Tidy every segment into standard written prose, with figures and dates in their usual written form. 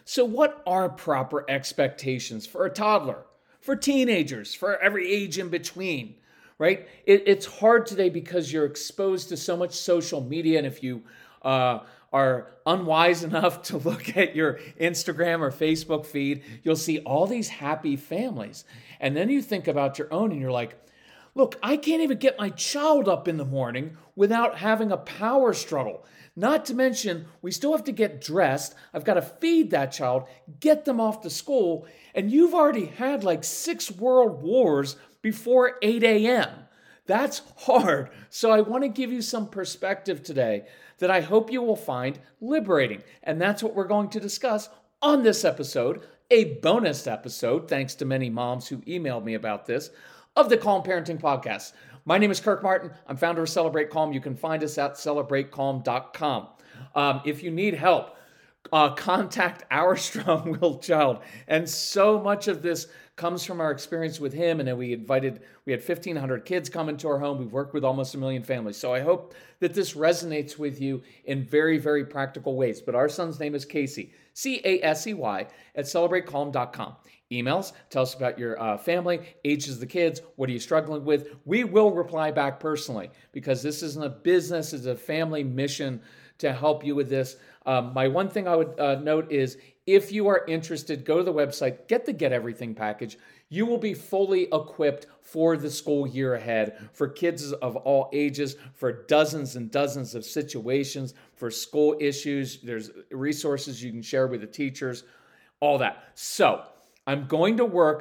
So, what are proper expectations for a toddler, for teenagers, for every age in between? Right? It's hard today because you're exposed to so much social media, and if you uh, are unwise enough to look at your Instagram or Facebook feed, you'll see all these happy families, and then you think about your own, and you're like, look, I can't even get my child up in the morning without having a power struggle. Not to mention, we still have to get dressed. I've got to feed that child, get them off to school, and you've already had like 6 world wars before 8 a.m. That's hard. So I want to give you some perspective today that I hope you will find liberating. And that's what we're going to discuss on this episode, a bonus episode, thanks to many moms who emailed me about this, of the Calm Parenting Podcast. My name is Kirk Martin. I'm founder of Celebrate Calm. You can find us at celebratecalm.com. If you need help, contact our strong-willed child. And so much of this comes from our experience with him. And then we had 1,500 kids come into our home. We've worked with almost 1 million families. So I hope that this resonates with you in very, very practical ways. But our son's name is Casey, Casey, at celebratecalm.com. Emails, tell us about your family, ages of the kids, what are you struggling with? We will reply back personally because this isn't a business, it's a family mission to help you with this. My one thing I would note is if you are interested, go to the website, get the Get Everything package. You will be fully equipped for the school year ahead, for kids of all ages, for dozens and dozens of situations, for school issues. There's resources you can share with the teachers, all that. So I'm going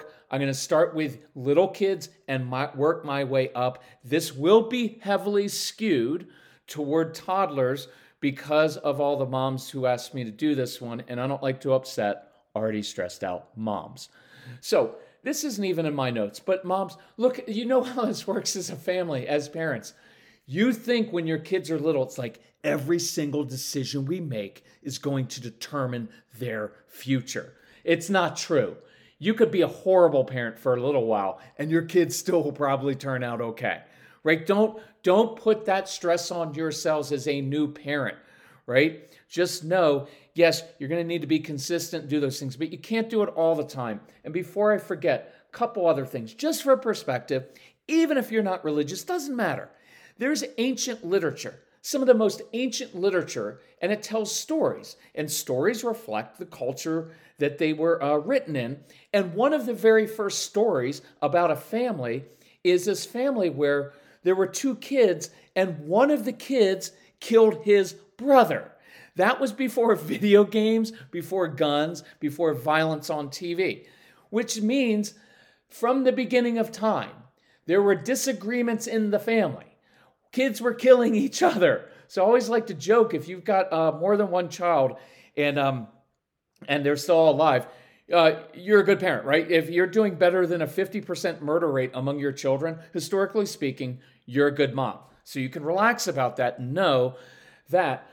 to start with little kids and work my way up. This will be heavily skewed toward toddlers because of all the moms who asked me to do this one, and I don't like to upset already stressed out moms. So this isn't even in my notes, but moms, look, you know how this works as a family, as parents. You think when your kids are little, it's like every single decision we make is going to determine their future. It's not true. You could be a horrible parent for a little while and your kids still will probably turn out okay, right? Don't put that stress on yourselves as a new parent, right? Just know, yes, you're going to need to be consistent, do those things, but you can't do it all the time. And before I forget, a couple other things, just for perspective, even if you're not religious, doesn't matter. There's ancient literature, some of the most ancient literature, and it tells stories. And stories reflect the culture that they were written in. And one of the very first stories about a family is this family where there were 2 kids, and one of the kids killed his brother. That was before video games, before guns, before violence on TV, which means from the beginning of time, there were disagreements in the family. Kids were killing each other. So I always like to joke, if you've got more than one child and they're still alive, you're a good parent, right? If you're doing better than a 50% murder rate among your children, historically speaking, you're a good mom. So you can relax about that and know that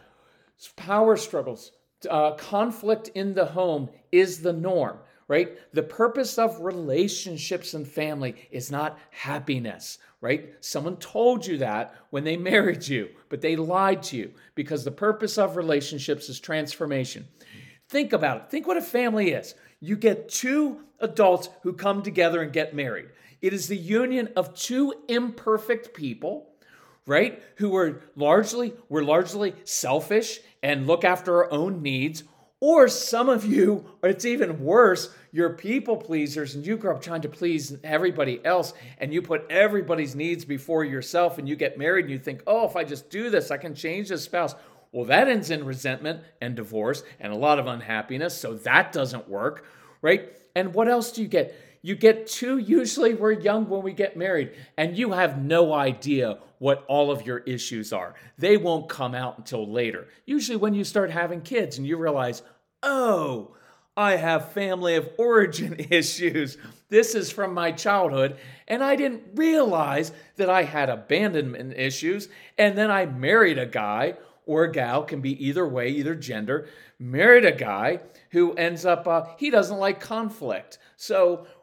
power struggles, conflict in the home is the norm, right? The purpose of relationships and family is not happiness, right? Someone told you that when they married you, but they lied to you because the purpose of relationships is transformation. Think about it. Think what a family is. You get 2 adults who come together and get married. It is the union of 2 imperfect people, right? Who were largely selfish and look after our own needs. Or some of you, or it's even worse, you're people pleasers and you grow up trying to please everybody else and you put everybody's needs before yourself and you get married and you think, oh, if I just do this, I can change this spouse. Well, that ends in resentment and divorce and a lot of unhappiness, so that doesn't work, right? And what else do you get? You get 2, usually we're young when we get married, and you have no idea what all of your issues are. They won't come out until later. Usually when you start having kids and you realize, oh, I have family of origin issues. This is from my childhood, and I didn't realize that I had abandonment issues, and then I married a guy or a gal, can be either way, either gender, married a guy who ends up, he doesn't like conflict. So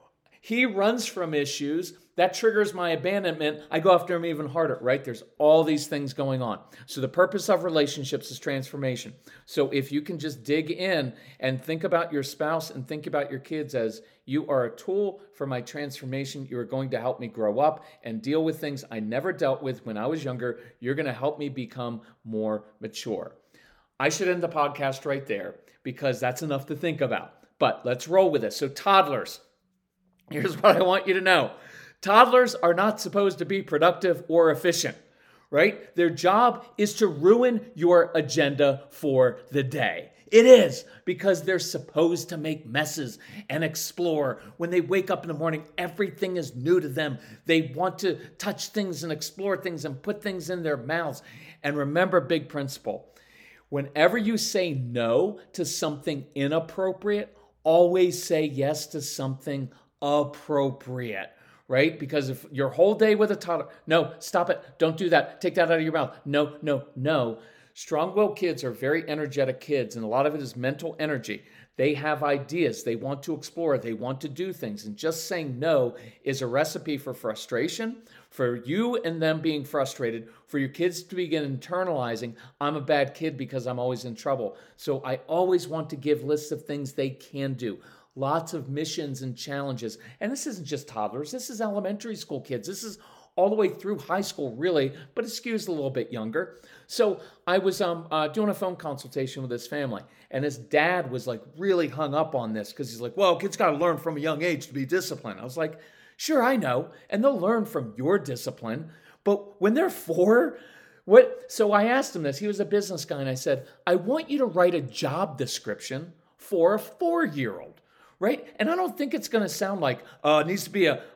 He runs from issues. That triggers my abandonment. I go after him even harder, right? There's all these things going on. So the purpose of relationships is transformation. So if you can just dig in and think about your spouse and think about your kids as you are a tool for my transformation. You are going to help me grow up and deal with things I never dealt with when I was younger. You're going to help me become more mature. I should end the podcast right there because that's enough to think about. But let's roll with this. So toddlers, here's what I want you to know. Toddlers are not supposed to be productive or efficient, right? Their job is to ruin your agenda for the day. It is, because they're supposed to make messes and explore. When they wake up in the morning, everything is new to them. They want to touch things and explore things and put things in their mouths. And remember, big principle, whenever you say no to something inappropriate, always say yes to something appropriate. Right? Because if your whole day with a toddler, no, stop it. Don't do that. Take that out of your mouth. No, no, no. Strong-willed kids are very energetic kids, and a lot of it is mental energy. They have ideas. They want to explore. They want to do things. And just saying no is a recipe for frustration, for you and them being frustrated, for your kids to begin internalizing, I'm a bad kid because I'm always in trouble. So I always want to give lists of things they can do. Lots of missions and challenges. And this isn't just toddlers. This is elementary school kids. This is all the way through high school, really, but it skews a little bit younger. So I was doing a phone consultation with this family, and his dad was like really hung up on this because he's like, well, kids got to learn from a young age to be disciplined. I was like, sure, I know. And they'll learn from your discipline. But when they're 4, what? So I asked him this. He was a business guy, and I said, I want you to write a job description for a 4-year-old. Right? And I don't think it's going to sound like it needs to be a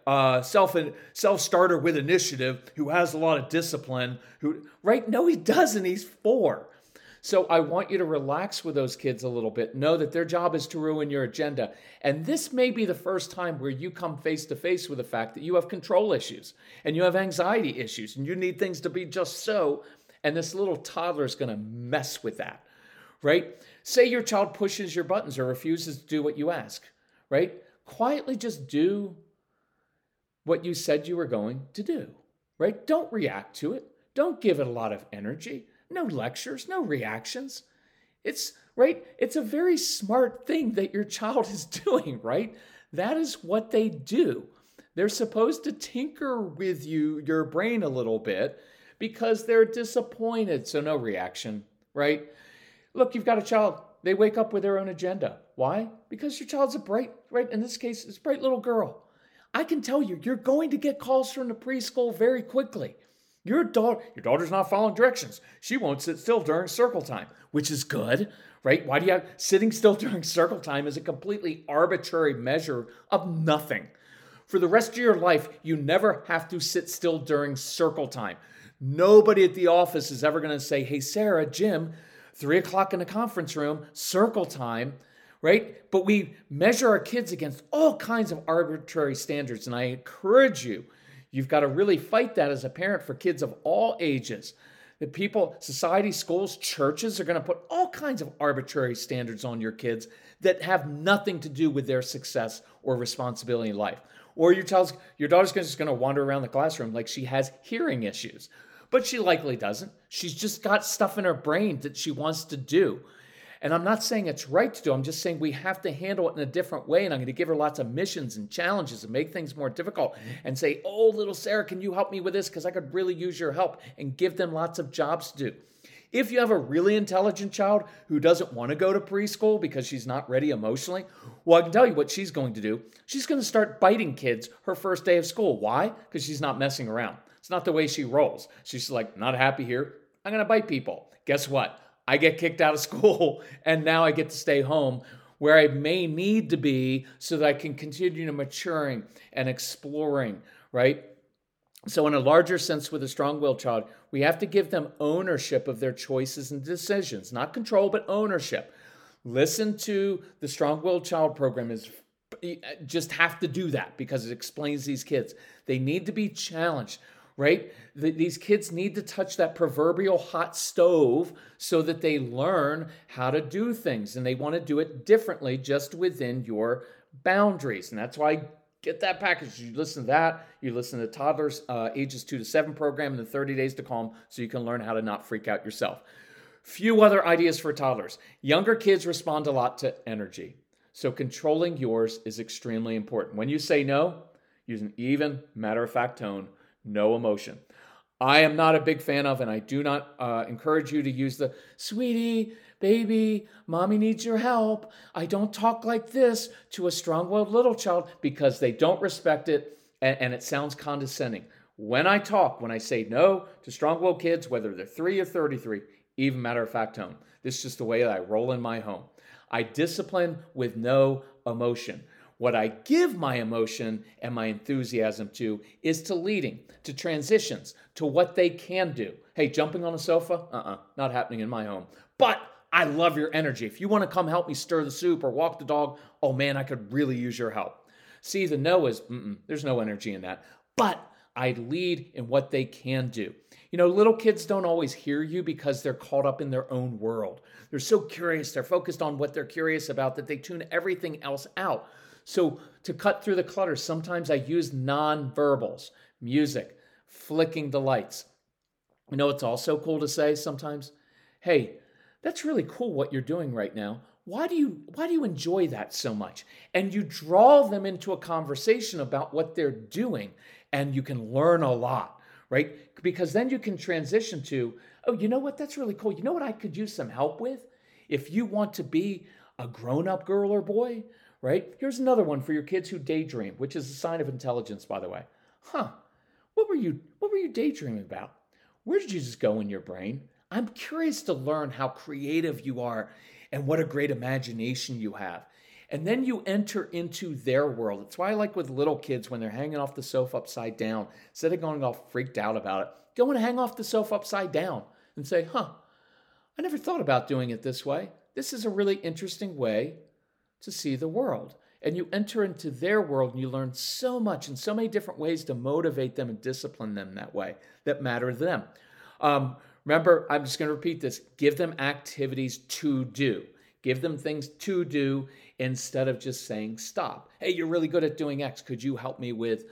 self-starter with initiative who has a lot of discipline. Right? No, he doesn't. He's 4. So I want you to relax with those kids a little bit. Know that their job is to ruin your agenda. And this may be the first time where you come face to face with the fact that you have control issues and you have anxiety issues and you need things to be just so. And this little toddler is going to mess with that. Right? Say your child pushes your buttons or refuses to do what you ask, right? Quietly just do what you said you were going to do, right? Don't react to it. Don't give it a lot of energy. No lectures, no reactions. It's right. It's a very smart thing that your child is doing, right? That is what they do. They're supposed to tinker with your brain a little bit because they're disappointed. So no reaction, right? Look, you've got a child. They wake up with their own agenda. Why? Because your child's a bright, right? In this case, it's a bright little girl. I can tell you, you're going to get calls from the preschool very quickly. Your daughter's not following directions. She won't sit still during circle time, which is good, right? Why do you have sitting still during circle time is a completely arbitrary measure of nothing. For the rest of your life, you never have to sit still during circle time. Nobody at the office is ever going to say, hey, Sarah, Jim, 3 o'clock in the conference room, circle time, right? But we measure our kids against all kinds of arbitrary standards. And I encourage you, you've got to really fight that as a parent for kids of all ages. The people, society, schools, churches are going to put all kinds of arbitrary standards on your kids that have nothing to do with their success or responsibility in life. Or your daughter's just going to wander around the classroom like she has hearing issues. But she likely doesn't. She's just got stuff in her brain that she wants to do. And I'm not saying it's right to do. I'm just saying we have to handle it in a different way. And I'm going to give her lots of missions and challenges and make things more difficult and say, oh, little Sarah, can you help me with this? Because I could really use your help, and give them lots of jobs to do. If you have a really intelligent child who doesn't want to go to preschool because she's not ready emotionally, well, I can tell you what she's going to do. She's going to start biting kids her first day of school. Why? Because she's not messing around. It's not the way she rolls. She's like, not happy here. I'm going to bite people. Guess what? I get kicked out of school, and now I get to stay home where I may need to be so that I can continue to maturing and exploring, right? So in a larger sense with a strong-willed child, we have to give them ownership of their choices and decisions. Not control, but ownership. Listen to the Strong-Willed Child program. Just have to do that because it explains these kids. They need to be challenged. Right? These kids need to touch that proverbial hot stove so that they learn how to do things, and they want to do it differently just within your boundaries. And that's why Get that package. You listen to that. You listen to toddlers ages 2 to 7 program in the 30 Days to Calm so you can learn how to not freak out yourself. Few other ideas for toddlers. Younger kids respond a lot to energy. So controlling yours is extremely important. When you say no, use an even, matter-of-fact tone, no emotion. I am not a big fan of, and I do not encourage you to use the sweetie, baby, mommy needs your help. I don't talk like this to a strong-willed little child because they don't respect it and it sounds condescending. When I talk, when I say no to strong-willed kids, whether they're 3 or 33, even matter-of-fact tone. This is just the way that I roll in my home. I discipline with no emotion. What I give my emotion and my enthusiasm to is to leading, to transitions, to what they can do. Hey, jumping on a sofa? Not happening in my home. But I love your energy. If you want to come help me stir the soup or walk the dog, oh man, I could really use your help. See, the no is, there's no energy in that. But I lead in what they can do. You know, little kids don't always hear you because they're caught up in their own world. They're so curious. They're focused on what they're curious about that they tune everything else out. So to cut through the clutter, sometimes I use nonverbals, music, flicking the lights. You know, it's also cool to say sometimes, hey, that's really cool what you're doing right now. Why do you enjoy that so much? And you draw them into a conversation about what they're doing, and you can learn a lot, right? Because then you can transition to, oh, you know what? That's really cool. You know what I could use some help with? If you want to be a grown-up girl or boy, right? Here's another one for your kids who daydream, which is a sign of intelligence, by the way. What were you daydreaming about? Where did you just go in your brain? I'm curious to learn how creative you are and what a great imagination you have. And then you enter into their world. It's why I like with little kids when they're hanging off the sofa upside down, instead of going all freaked out about it, go and hang off the sofa upside down and say, I never thought about doing it this way. This is a really interesting way to see the world. And you enter into their world and you learn so much in so many different ways to motivate them and discipline them that way that matter to them. Remember, I'm just going to repeat this. Give them activities to do. Give them things to do instead of just saying stop. Hey, you're really good at doing X. Could you help me with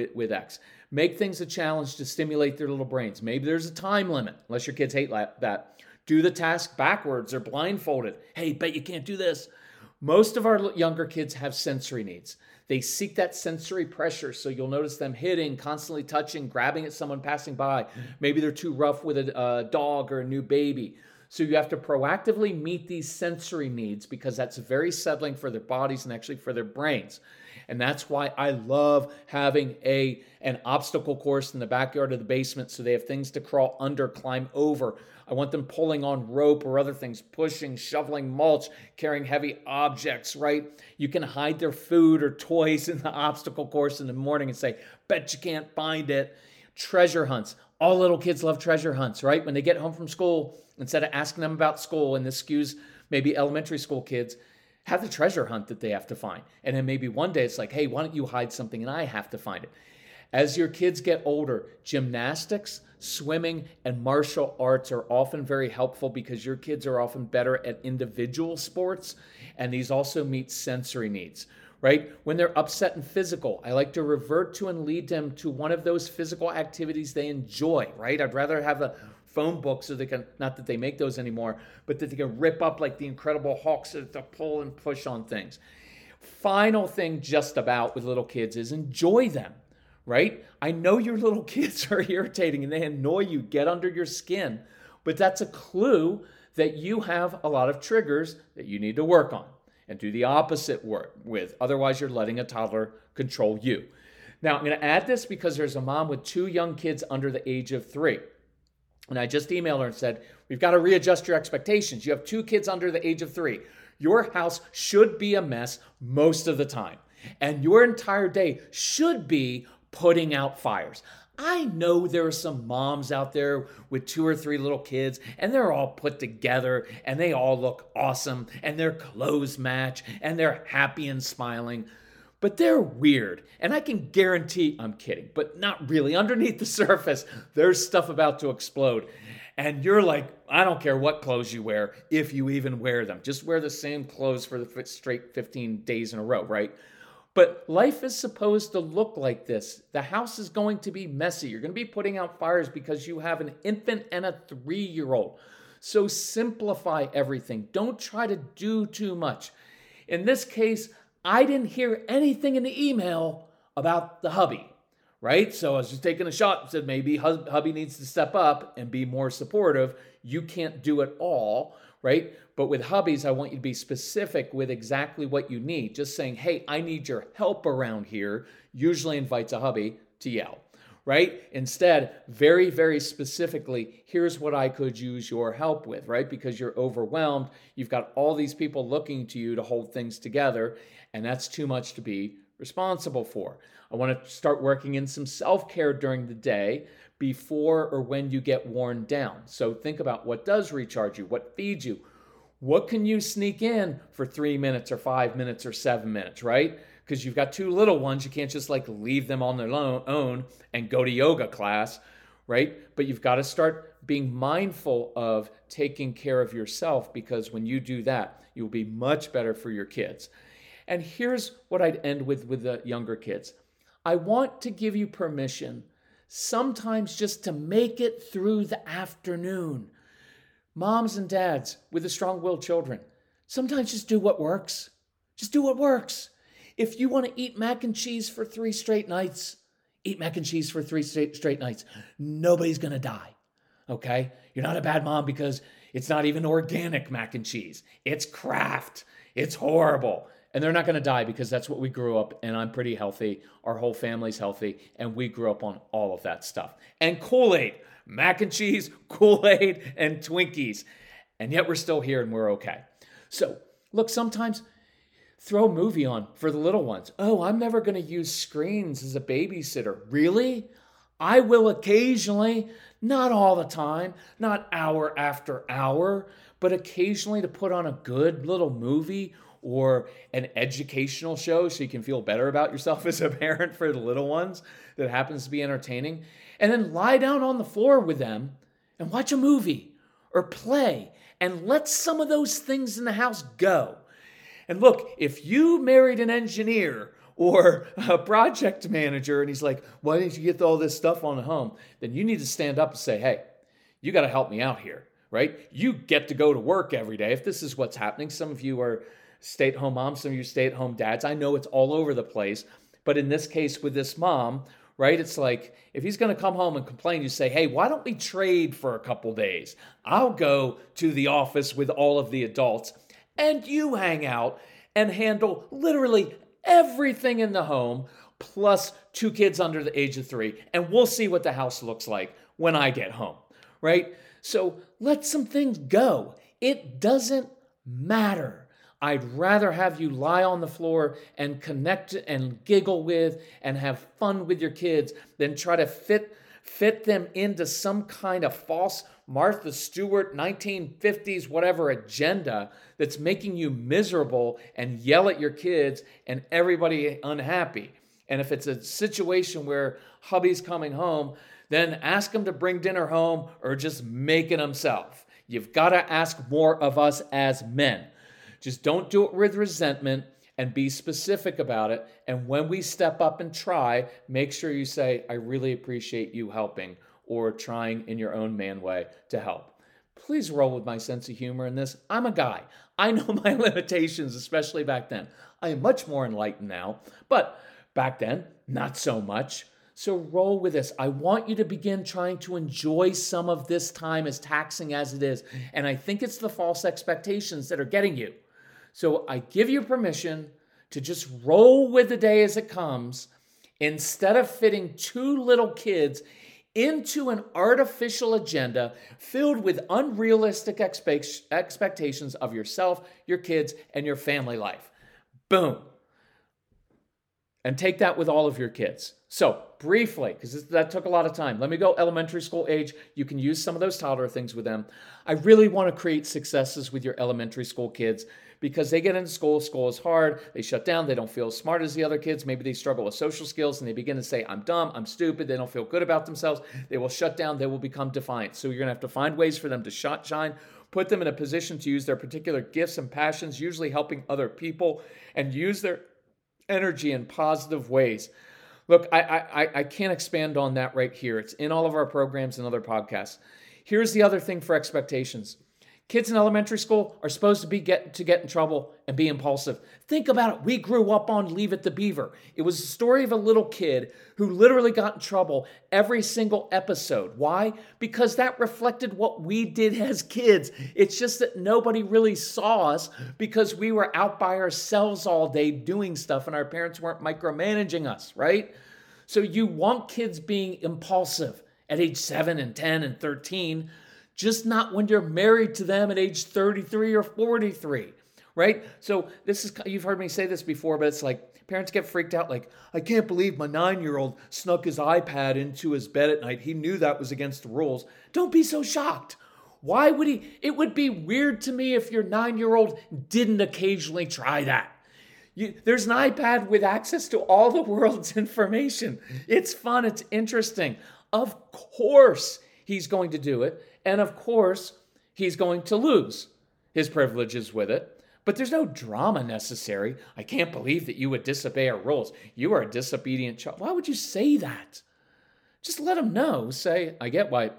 X? Make things a challenge to stimulate their little brains. Maybe there's a time limit, unless your kids hate that. Do the task backwards or blindfolded. Hey, bet you can't do this. Most of our younger kids have sensory needs. They seek that sensory pressure, so you'll notice them hitting, constantly touching, grabbing at someone passing by. Maybe they're too rough with a dog or a new baby. So you have to proactively meet these sensory needs because that's very settling for their bodies and actually for their brains. And that's why I love having an obstacle course in the backyard of the basement so they have things to crawl under, climb over. I want them pulling on rope or other things, pushing, shoveling mulch, carrying heavy objects, right? You can hide their food or toys in the obstacle course in the morning and say, bet you can't find it. Treasure hunts. All little kids love treasure hunts, right? When they get home from school, instead of asking them about school, and this skews maybe elementary school kids, have the treasure hunt that they have to find. And then maybe one day it's like, hey, why don't you hide something and I have to find it? As your kids get older, gymnastics, swimming, and martial arts are often very helpful because your kids are often better at individual sports, and these also meet sensory needs, right? When they're upset and physical, I like to revert to and lead them to one of those physical activities they enjoy, right? I'd rather have a phone book so they can, not that they make those anymore, but that they can rip up like the Incredible Hulk so that they pull and push on things. Final thing just about with little kids is enjoy them. Right? I know your little kids are irritating and they annoy you, get under your skin, but that's a clue that you have a lot of triggers that you need to work on and do the opposite work with. Otherwise, you're letting a toddler control you. Now, I'm going to add this because there's a mom with 2 young kids under the age of 3. And I just emailed her and said, we've got to readjust your expectations. You have 2 kids under the age of 3. Your house should be a mess most of the time. And your entire day should be putting out fires. I know there are some moms out there with 2 or 3 little kids and they're all put together and they all look awesome and their clothes match and they're happy and smiling, but they're weird. And I can guarantee, I'm kidding, but not really. Underneath the surface, there's stuff about to explode. And you're like, I don't care what clothes you wear, if you even wear them. Just wear the same clothes for the straight 15 days in a row, right? But life is supposed to look like this. The house is going to be messy. You're going to be putting out fires because you have an infant and a 3-year-old. So simplify everything. Don't try to do too much. In this case, I didn't hear anything in the email about the hubby, right? So I was just taking a shot and said maybe hubby needs to step up and be more supportive. You can't do it all, right? But with hubbies, I want you to be specific with exactly what you need. Just saying, hey, I need your help around here, usually invites a hubby to yell, right? Instead, very, very specifically, here's what I could use your help with, right? Because you're overwhelmed. You've got all these people looking to you to hold things together, and that's too much to be responsible for. I want to start working in some self-care during the day before or when you get worn down. So think about what does recharge you, what feeds you. What can you sneak in for 3 minutes or 5 minutes or 7 minutes, right? Because you've got 2 little ones. You can't just like leave them on their own and go to yoga class, right? But you've got to start being mindful of taking care of yourself, because when you do that, you'll be much better for your kids. And here's what I'd end with the younger kids. I want to give you permission sometimes just to make it through the afternoon. Moms and dads with the strong-willed children, sometimes just do what works. Just do what works. If you want to eat mac and cheese for 3 straight nights, eat mac and cheese for 3 straight nights. Nobody's going to die, okay? You're not a bad mom because it's not even organic mac and cheese. It's Kraft. It's horrible. And they're not going to die because that's what we grew up, and I'm pretty healthy. Our whole family's healthy, and we grew up on all of that stuff. And Kool-Aid. Mac and cheese, Kool-Aid, and Twinkies. And yet we're still here and we're okay. So, look, sometimes throw a movie on for the little ones. Oh, I'm never going to use screens as a babysitter. Really? I will occasionally, not all the time, not hour after hour, but occasionally to put on a good little movie or an educational show so you can feel better about yourself as a parent for the little ones that happens to be entertaining. And then lie down on the floor with them and watch a movie or play and let some of those things in the house go. And look, if you married an engineer or a project manager and he's like, why didn't you get all this stuff on the home? Then you need to stand up and say, hey, you got to help me out here, right? You get to go to work every day. If this is what's happening, some of you are stay-at-home moms, some of you stay-at-home dads. I know it's all over the place. But in this case with this mom, right, it's like if he's going to come home and complain, you say, hey, why don't we trade for a couple days? I'll go to the office with all of the adults and you hang out and handle literally everything in the home plus 2 kids under the age of 3. And we'll see what the house looks like when I get home, right? So let some things go. It doesn't matter. I'd rather have you lie on the floor and connect and giggle with and have fun with your kids than try to fit them into some kind of false Martha Stewart 1950s whatever agenda that's making you miserable and yell at your kids and everybody unhappy. And if it's a situation where hubby's coming home, then ask him to bring dinner home or just make it himself. You've got to ask more of us as men. Just don't do it with resentment and be specific about it. And when we step up and try, make sure you say, I really appreciate you helping or trying in your own man way to help. Please roll with my sense of humor in this. I'm a guy. I know my limitations, especially back then. I am much more enlightened now, but back then, not so much. So roll with this. I want you to begin trying to enjoy some of this time, as taxing as it is. And I think it's the false expectations that are getting you. So I give you permission to just roll with the day as it comes instead of fitting 2 little kids into an artificial agenda filled with unrealistic expectations of yourself, your kids, and your family life. Boom. And take that with all of your kids. So briefly, because that took a lot of time, let me go elementary school age. You can use some of those toddler things with them. I really want to create successes with your elementary school kids because they get into school. School is hard. They shut down. They don't feel as smart as the other kids. Maybe they struggle with social skills and they begin to say, I'm dumb, I'm stupid. They don't feel good about themselves. They will shut down. They will become defiant. So you're going to have to find ways for them to shine, put them in a position to use their particular gifts and passions, usually helping other people, and use their energy in positive ways. Look, I can't expand on that right here. It's in all of our programs and other podcasts. Here's the other thing for expectations. Kids in elementary school are supposed to get in trouble and be impulsive. Think about it. We grew up on Leave It to Beaver. It was a story of a little kid who literally got in trouble every single episode. Why? Because that reflected what we did as kids. It's just that nobody really saw us because we were out by ourselves all day doing stuff and our parents weren't micromanaging us, right? So you want kids being impulsive at age 7 and 10 and 13, just not when you're married to them at age 33 or 43, right? So you've heard me say this before, but it's like parents get freaked out like, I can't believe my 9-year-old snuck his iPad into his bed at night. He knew that was against the rules. Don't be so shocked. Why would he? It would be weird to me if your 9-year-old didn't occasionally try that. There's an iPad with access to all the world's information. It's fun. It's interesting. Of course, he's going to do it. And of course, he's going to lose his privileges with it. But there's no drama necessary. I can't believe that you would disobey our rules. You are a disobedient child. Why would you say that? Just let him know. Say, I get why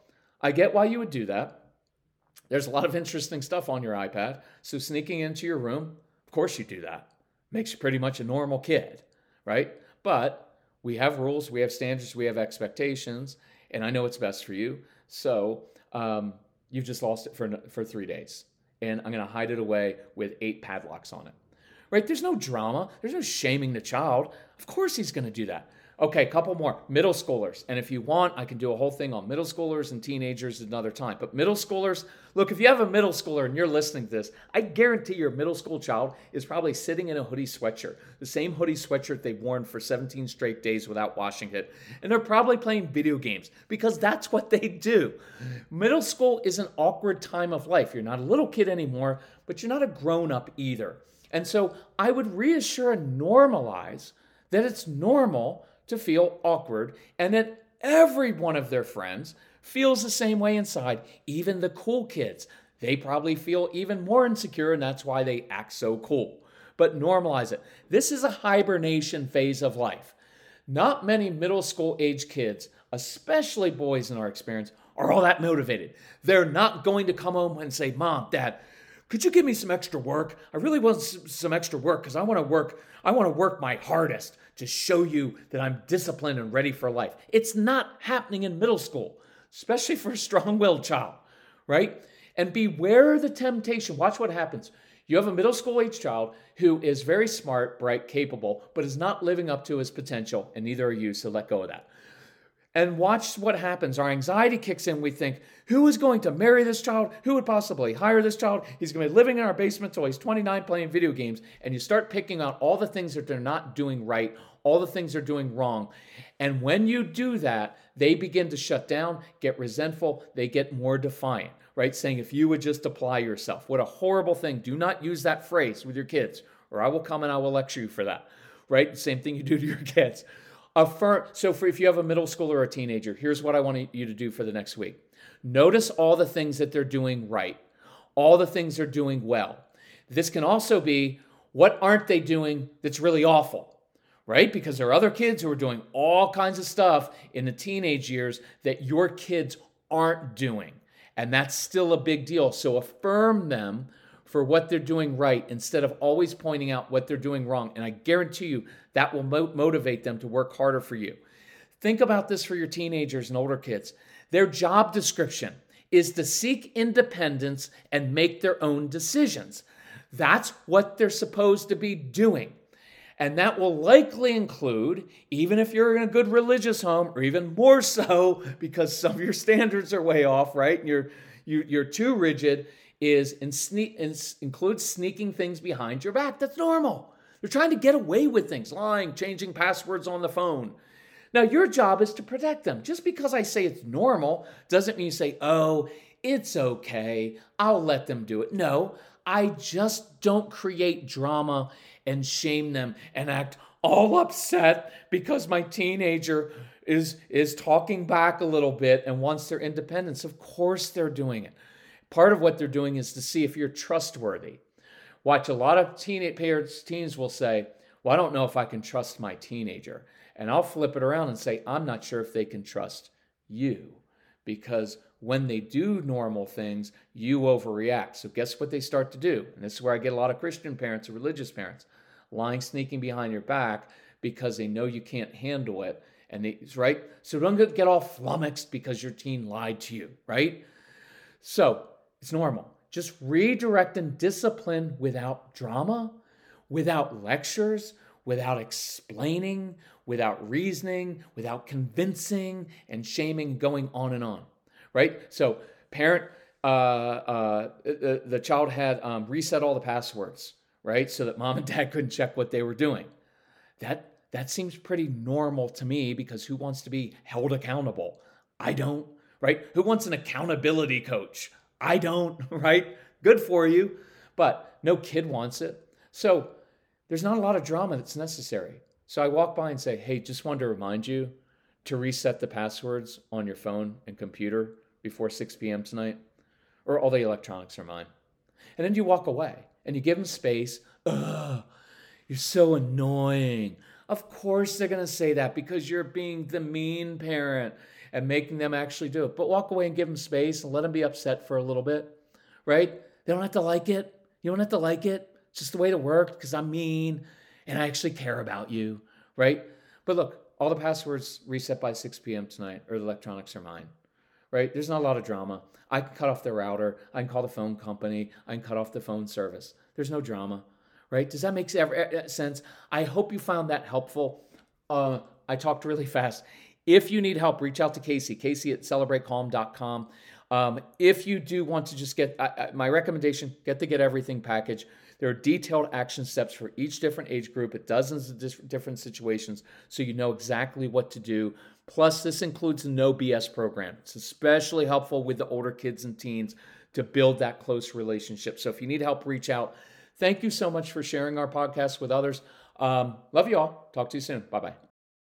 you would do that. There's a lot of interesting stuff on your iPad. So sneaking into your room, of course you do that. Makes you pretty much a normal kid, right? But we have rules, we have standards, we have expectations, and I know what's best for you. So you've just lost it for 3 days. And I'm going to hide it away with 8 padlocks on it. Right? There's no drama. There's no shaming the child. Of course he's going to do that. Okay, a couple more. Middle schoolers. And if you want, I can do a whole thing on middle schoolers and teenagers another time. But middle schoolers, look, if you have a middle schooler and you're listening to this, I guarantee your middle school child is probably sitting in a hoodie sweatshirt, the same hoodie sweatshirt they've worn for 17 straight days without washing it. And they're probably playing video games because that's what they do. Middle school is an awkward time of life. You're not a little kid anymore, but you're not a grown-up either. And so I would reassure and normalize that it's normal to feel awkward and that every one of their friends feels the same way inside, even the cool kids. They probably feel even more insecure and that's why they act so cool. But normalize it. This is a hibernation phase of life. Not many middle school age kids, especially boys in our experience, are all that motivated. They're not going to come home and say, Mom, Dad, could you give me some extra work? I really want some extra work because I want to work my hardest to show you that I'm disciplined and ready for life. It's not happening in middle school, especially for a strong-willed child, right? And beware the temptation. Watch what happens. You have a middle school age child who is very smart, bright, capable, but is not living up to his potential, and neither are you, so let go of that. And watch what happens. Our anxiety kicks in. We think, who is going to marry this child? Who would possibly hire this child? He's going to be living in our basement till he's 29 playing video games. And you start picking out all the things that they're not doing right, all the things they're doing wrong. And when you do that, they begin to shut down, get resentful, they get more defiant, right? Saying, if you would just apply yourself. What a horrible thing. Do not use that phrase with your kids, or I will come and I will lecture you for that, right? Same thing you do to your kids. If you have a middle schooler or a teenager, here's what I want you to do for the next week. Notice all the things that they're doing right, all the things they're doing well. This can also be, what aren't they doing that's really awful, right? Because there are other kids who are doing all kinds of stuff in the teenage years that your kids aren't doing. And that's still a big deal. So affirm them for what they're doing right instead of always pointing out what they're doing wrong. And I guarantee you that will motivate them to work harder for you. Think about this for your teenagers and older kids. Their job description is to seek independence and make their own decisions. That's what they're supposed to be doing. And that will likely include, even if you're in a good religious home, or even more so because some of your standards are way off, right? And you're too rigid, includes sneaking things behind your back. That's normal. They're trying to get away with things, lying, changing passwords on the phone. Now, your job is to protect them. Just because I say it's normal doesn't mean you say, oh, it's okay, I'll let them do it. No, I just don't create drama and shame them and act all upset because my teenager is talking back a little bit and wants their independence. Of course they're doing it. Part of what they're doing is to see if you're trustworthy. Watch, a lot of teens will say, Well, I don't know if I can trust my teenager. And I'll flip it around and say, I'm not sure if they can trust you, because when they do normal things, you overreact. So guess what they start to do? And this is where I get a lot of Christian parents or religious parents lying, sneaking behind your back because they know you can't handle it. And they, right? So don't get all flummoxed because your teen lied to you, right? So it's normal. Just redirect and discipline without drama, without lectures, without explaining, without reasoning, without convincing and shaming, going on, right? So parent, the child had reset all the passwords, right? So that mom and dad couldn't check what they were doing. That seems pretty normal to me, because who wants to be held accountable? I don't, right? Who wants an accountability coach? I don't, right? Good for you, but no kid wants it. So there's not a lot of drama that's necessary. So I walk by and say, hey, just wanted to remind you to reset the passwords on your phone and computer before 6 p.m. tonight, or all the electronics are mine. And then you walk away and you give them space. Ugh, you're so annoying. Of course they're going to say that because you're being the mean parent and making them actually do it. But walk away and give them space and let them be upset for a little bit, right? They don't have to like it. You don't have to like it. It's just the way it works because I'm mean and I actually care about you, right? But look, all the passwords reset by 6 p.m. tonight, or the electronics are mine, right? There's not a lot of drama. I can cut off the router. I can call the phone company. I can cut off the phone service. There's no drama, right? Does that make sense? I hope you found that helpful. I talked really fast. If you need help, reach out to Casey at celebratecalm.com. If you do want to just get my recommendation, get the Get Everything package. There are detailed action steps for each different age group at dozens of different situations, so you know exactly what to do. Plus, this includes the No BS program. It's especially helpful with the older kids and teens to build that close relationship. So if you need help, reach out. Thank you so much for sharing our podcast with others. Love you all. Talk to you soon. Bye-bye.